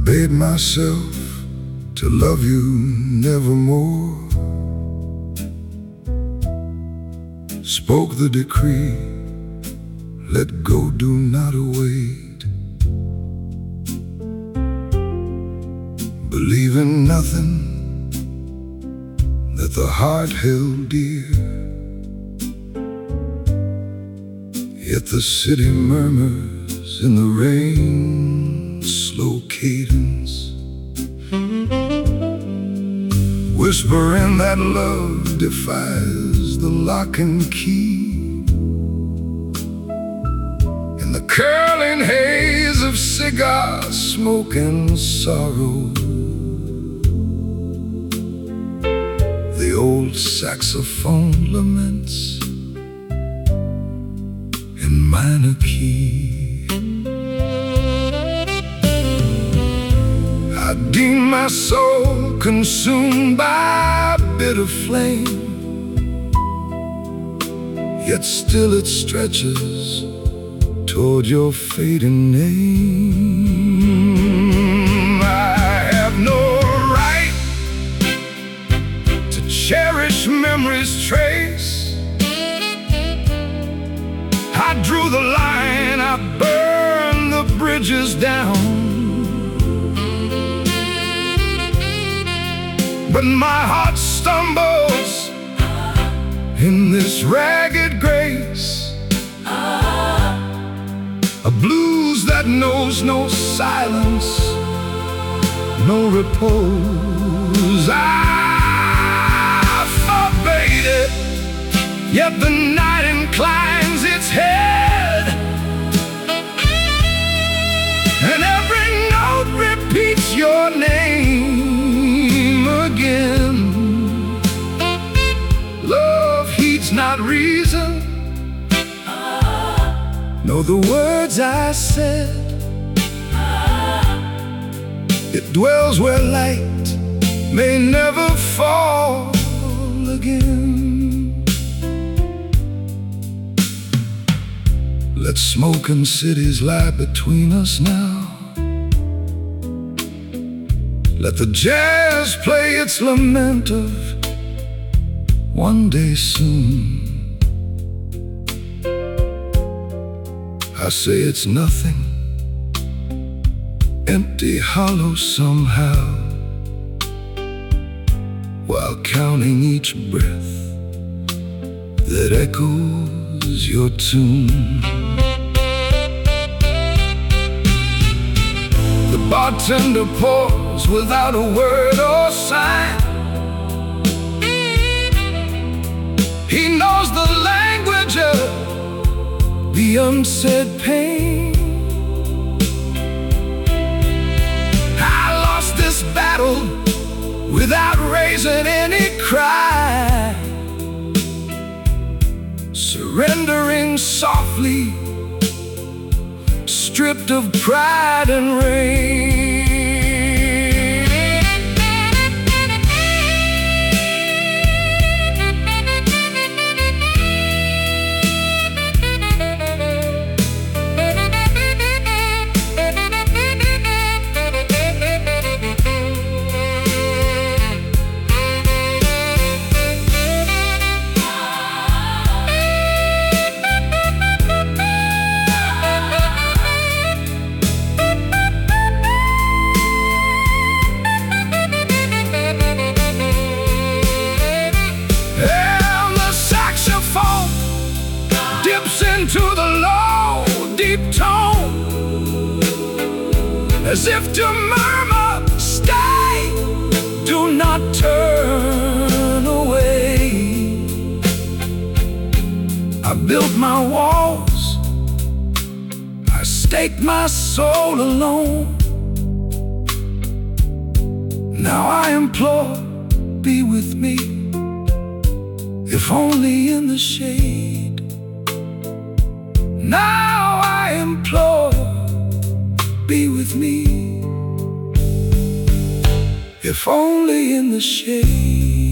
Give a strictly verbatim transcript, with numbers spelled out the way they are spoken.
bade myself to love you nevermore, spoke the decree, let go, do not await. Believe in nothing that the heart held dear, yet the city murmurs in the rain's slow cadence, whispering that love defies the lock and key. In the curling haze of cigar smoke and sorrow, the old saxophone laments in minor key. I deem my soul consumed by a bitter flame, yet still it stretches toward your fading name. I have no right to cherish memories' trace. I drew the line, I burned the bridges down, but my heart stumbles in this ragged grace, a blues that knows no silence, no repose. I forbade it, yet the night inclines its head, and every note repeats your name again. Love heeds not reason, know the words I said. It dwells where light may never fall again. Let smoke and cities lie between us now. Let the jazz play its lament of one day soon. I say it's nothing, empty, hollow somehow, while counting each breath that echoes your tune. The bartender pours without a word or sign. He knows the language of the unsaid pain. I lost this battle without raising any cry, surrendering softly, stripped of pride and rain. Into the low, deep tone, as if to murmur, stay, do not turn away. I built my walls, I staked my soul alone. Now I implore, be with me, if only in the shade. Now I implore, be with me, if only in the shade.